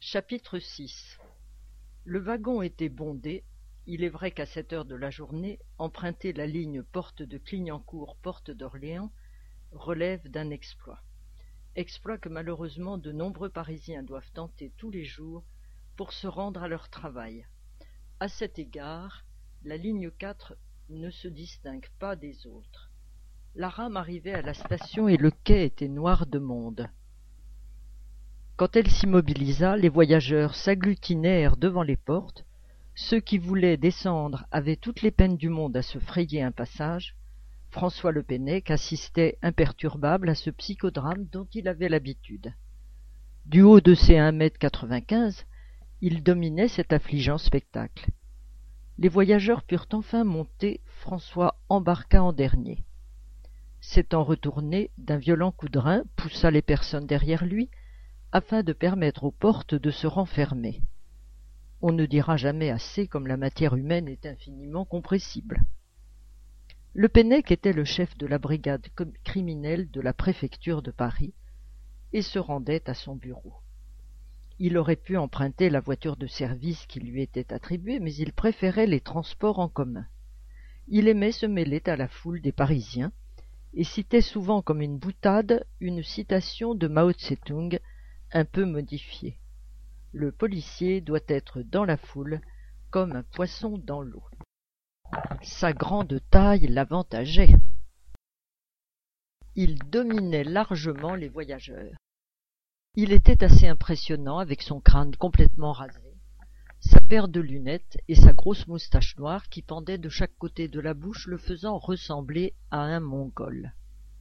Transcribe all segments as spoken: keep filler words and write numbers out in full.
Chapitre six. Le wagon était bondé. Il est vrai qu'à cette heure de la journée, emprunter la ligne porte de Clignancourt-Porte d'Orléans relève d'un exploit. Exploit que malheureusement de nombreux Parisiens doivent tenter tous les jours pour se rendre à leur travail. À cet égard, la ligne quatre ne se distingue pas des autres. La rame arrivait à la station et le quai était noir de monde. Quand elle s'immobilisa, les voyageurs s'agglutinèrent devant les portes. Ceux qui voulaient descendre avaient toutes les peines du monde à se frayer un passage. François Le Pennec assistait imperturbable à ce psychodrame dont il avait l'habitude. Du haut de ses un mètre quatre-vingt-quinze, il dominait cet affligeant spectacle. Les voyageurs purent enfin monter, François embarqua en dernier. S'étant retourné, d'un violent coup de rein, poussa les personnes derrière lui, afin de permettre aux portes de se renfermer. On ne dira jamais assez comme la matière humaine est infiniment compressible. Le Pennec était le chef de la brigade criminelle de la préfecture de Paris et se rendait à son bureau. Il aurait pu emprunter la voiture de service qui lui était attribuée, mais il préférait les transports en commun. Il aimait se mêler à la foule des Parisiens et citait souvent comme une boutade une citation de Mao Tse-tung un peu modifiée. Le policier doit être dans la foule comme un poisson dans l'eau. Sa grande taille l'avantageait. Il dominait largement les voyageurs. Il était assez impressionnant avec son crâne complètement rasé, sa paire de lunettes et sa grosse moustache noire qui pendait de chaque côté de la bouche, le faisant ressembler à un Mongol.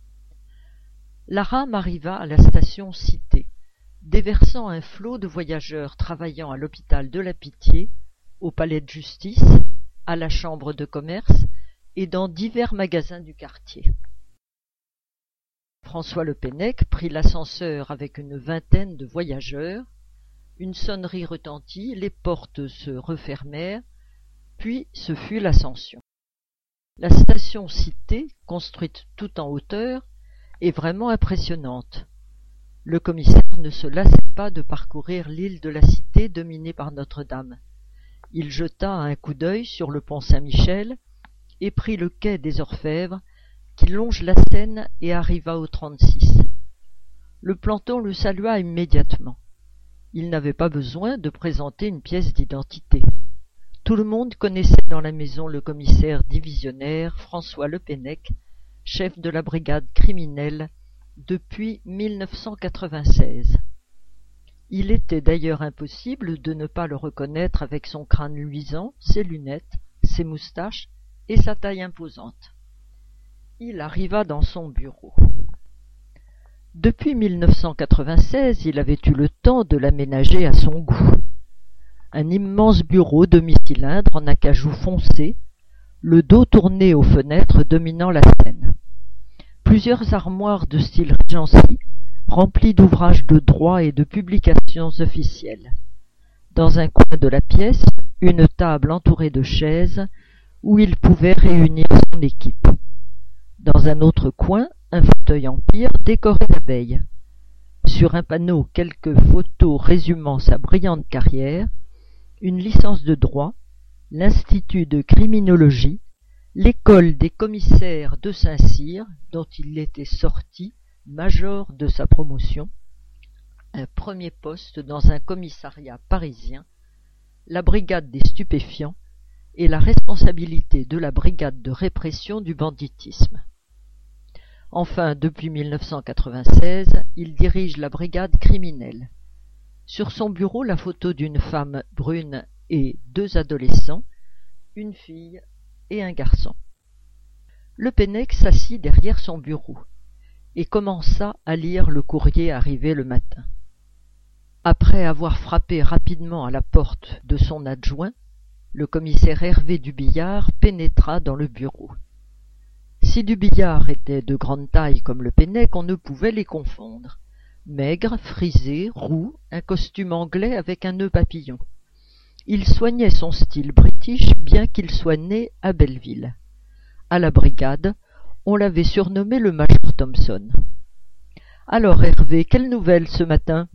La rame arriva à la station Cité, déversant un flot de voyageurs travaillant à l'hôpital de la Pitié, au palais de justice, à la chambre de commerce et dans divers magasins du quartier. François Le Pennec prit l'ascenseur avec une vingtaine de voyageurs. Une sonnerie retentit, les portes se refermèrent, puis ce fut l'ascension. La station Cité, construite tout en hauteur, est vraiment impressionnante. Le commissaire ne se lassait pas de parcourir l'île de la Cité dominée par Notre-Dame. Il jeta un coup d'œil sur le pont Saint-Michel et prit le quai des Orfèvres qui longe la Seine et arriva au trente-six. Le planton le salua immédiatement. Il n'avait pas besoin de présenter une pièce d'identité. Tout le monde connaissait dans la maison le commissaire divisionnaire François Le Pennec, chef de la brigade criminelle depuis mille neuf cent quatre-vingt-seize. Il était d'ailleurs impossible de ne pas le reconnaître avec son crâne luisant, ses lunettes, ses moustaches et sa taille imposante. Il arriva dans son bureau. Depuis mille neuf cent quatre-vingt-seize, il avait eu le temps de l'aménager à son goût. Un immense bureau demi-cylindre en acajou foncé, le dos tourné aux fenêtres dominant la Seine. Plusieurs armoires de style Regency, remplies d'ouvrages de droit et de publications officielles. Dans un coin de la pièce, une table entourée de chaises où il pouvait réunir son équipe. Dans un autre coin, un fauteuil en pierre décoré d'abeilles. Sur un panneau, quelques photos résumant sa brillante carrière, une licence de droit, l'Institut de criminologie, l'école des commissaires de Saint-Cyr, dont il était sorti, major de sa promotion, un premier poste dans un commissariat parisien, la brigade des stupéfiants et la responsabilité de la brigade de répression du banditisme. Enfin, depuis mille neuf cent quatre-vingt-seize, il dirige la brigade criminelle. Sur son bureau, la photo d'une femme brune et deux adolescents, une fille et un garçon. Le Pennec s'assit derrière son bureau et commença à lire le courrier arrivé le matin. Après avoir frappé rapidement à la porte de son adjoint, le commissaire Hervé Dubillard pénétra dans le bureau. Si Dubillard était de grande taille comme le Pennec, on ne pouvait les confondre. Maigre, frisé, roux, un costume anglais avec un nœud papillon. Il soignait son style british, bien qu'il soit né à Belleville. À la brigade, on l'avait surnommé le Major Thompson. « Alors, Hervé, quelle nouvelle ce matin ?»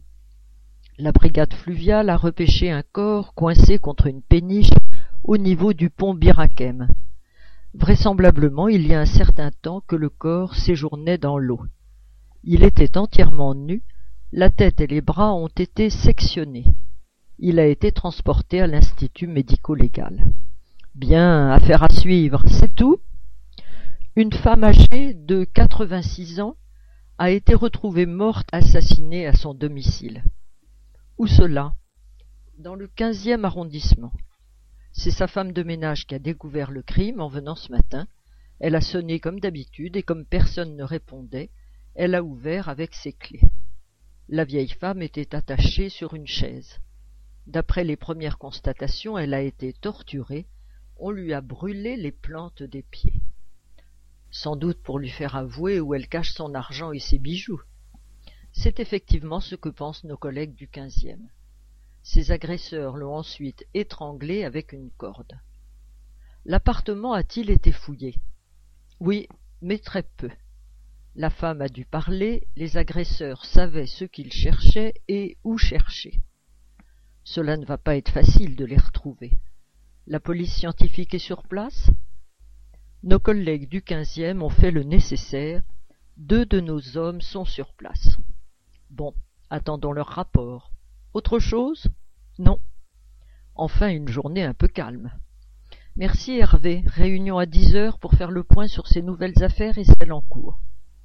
La brigade fluviale a repêché un corps coincé contre une péniche au niveau du pont Bir Hakeim. Vraisemblablement, il y a un certain temps que le corps séjournait dans l'eau. Il était entièrement nu, la tête et les bras ont été sectionnés. Il a été transporté à l'Institut médico-légal. Bien, affaire à suivre, c'est tout. Une femme âgée de quatre-vingt-six ans a été retrouvée morte assassinée à son domicile. Où cela? Dans le quinzième arrondissement. C'est sa femme de ménage qui a découvert le crime en venant ce matin. Elle a sonné comme d'habitude et comme personne ne répondait, elle a ouvert avec ses clés. La vieille femme était attachée sur une chaise. D'après les premières constatations, elle a été torturée. On lui a brûlé les plantes des pieds. Sans doute pour lui faire avouer où elle cache son argent et ses bijoux. C'est effectivement ce que pensent nos collègues du quinzième. Ces agresseurs l'ont ensuite étranglée avec une corde. L'appartement a-t-il été fouillé? Oui, mais très peu. La femme a dû parler, les agresseurs savaient ce qu'ils cherchaient et où chercher. Cela ne va pas être facile de les retrouver. La police scientifique est sur place? Nos collègues du quinzième ont fait le nécessaire. Deux de nos hommes sont sur place. Bon, attendons leur rapport. Autre chose? Non. Enfin, une journée un peu calme. Merci Hervé. Réunion à dix heures pour faire le point sur ces nouvelles affaires et celles en cours.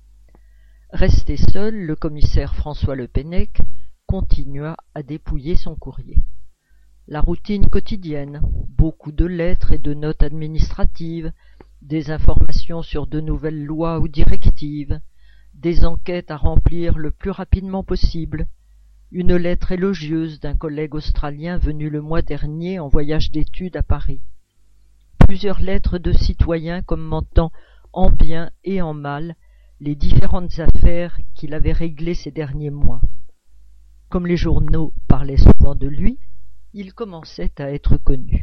Resté seul, le commissaire François Le Pennec continua à dépouiller son courrier. La routine quotidienne, beaucoup de lettres et de notes administratives, des informations sur de nouvelles lois ou directives, des enquêtes à remplir le plus rapidement possible, une lettre élogieuse d'un collègue australien venu le mois dernier en voyage d'études à Paris, plusieurs lettres de citoyens commentant en bien et en mal les différentes affaires qu'il avait réglées ces derniers mois. Comme les journaux parlaient souvent de lui, il commençait à être connu.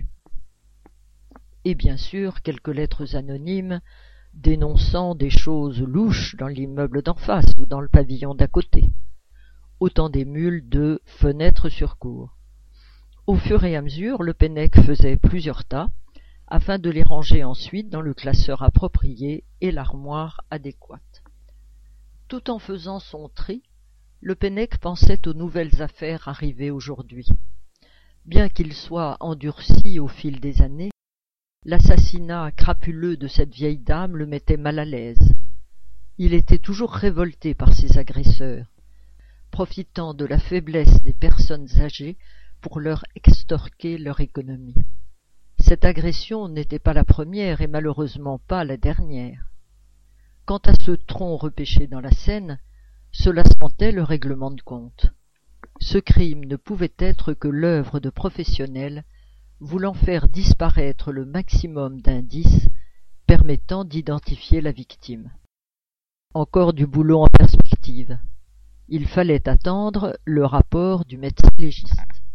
Et bien sûr, quelques lettres anonymes dénonçant des choses louches dans l'immeuble d'en face ou dans le pavillon d'à côté. Autant d'émules de fenêtres sur cour. Au fur et à mesure, Le Pennec faisait plusieurs tas, afin de les ranger ensuite dans le classeur approprié et l'armoire adéquate. Tout en faisant son tri, Le Pennec pensait aux nouvelles affaires arrivées aujourd'hui. Bien qu'il soit endurci au fil des années, l'assassinat crapuleux de cette vieille dame le mettait mal à l'aise. Il était toujours révolté par ses agresseurs, profitant de la faiblesse des personnes âgées pour leur extorquer leur économie. Cette agression n'était pas la première et malheureusement pas la dernière. Quant à ce tronc repêché dans la Seine, cela sentait le règlement de compte. Ce crime ne pouvait être que l'œuvre de professionnels voulant faire disparaître le maximum d'indices permettant d'identifier la victime. Encore du boulot en perspective. Il fallait attendre le rapport du médecin légiste.